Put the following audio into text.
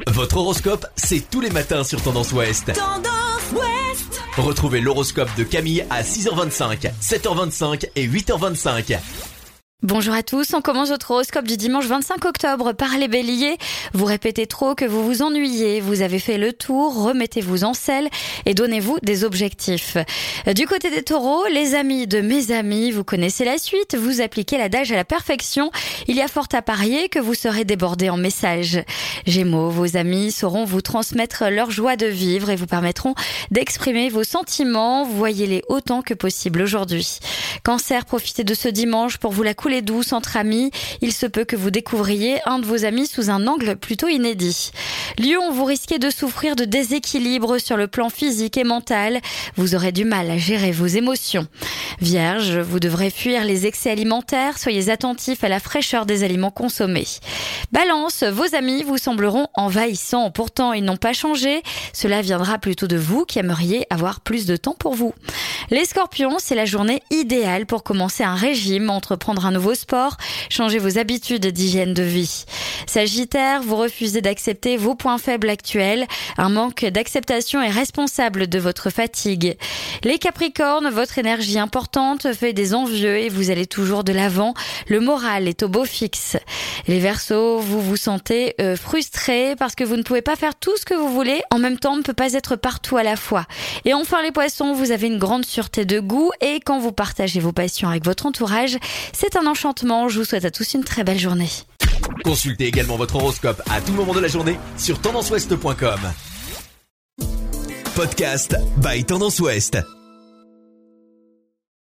Votre horoscope, c'est tous les matins sur Tendance Ouest. Tendance Ouest. Retrouvez l'horoscope de Camille à 6h25, 7h25 et 8h25. Bonjour à tous, on commence votre horoscope du dimanche 25 octobre par les béliers. Vous répétez trop que vous vous ennuyez, vous avez fait le tour, remettez-vous en selle et donnez-vous des objectifs. Du côté des taureaux, les amis de mes amis, vous connaissez la suite, vous appliquez l'adage à la perfection. Il y a fort à parier que vous serez débordés en messages. Gémeaux, vos amis sauront vous transmettre leur joie de vivre et vous permettront d'exprimer vos sentiments. Voyez-les autant que possible aujourd'hui. Cancer, profitez de ce dimanche pour vous la couler douce entre amis. Il se peut que vous découvriez un de vos amis sous un angle plutôt inédit. Lion, vous risquez de souffrir de déséquilibre sur le plan physique et mental. Vous aurez du mal à gérer vos émotions. Vierge, vous devrez fuir les excès alimentaires. Soyez attentifs à la fraîcheur des aliments consommés. Balance, vos amis vous sembleront envahissants. Pourtant, ils n'ont pas changé. Cela viendra plutôt de vous qui aimeriez avoir plus de temps pour vous. Les scorpions, c'est la journée idéale pour commencer un régime, entreprendre un nouveau sport, changer vos habitudes d'hygiène de vie. Sagittaire, vous refusez d'accepter vos points faibles actuels. Un manque d'acceptation est responsable de votre fatigue. Les Capricornes, votre énergie importante fait des envieux et vous allez toujours de l'avant. Le moral est au beau fixe. Les Verseaux, vous vous sentez frustrés parce que vous ne pouvez pas faire tout ce que vous voulez. En même temps, on ne peut pas être partout à la fois. Et enfin les Poissons, vous avez une grande sûreté de goût et quand vous partagez vos passions avec votre entourage, c'est un enchantement. Je vous souhaite à tous une très belle journée. Consultez également votre horoscope à tout moment de la journée sur tendanceouest.com. Podcast by Tendance Ouest.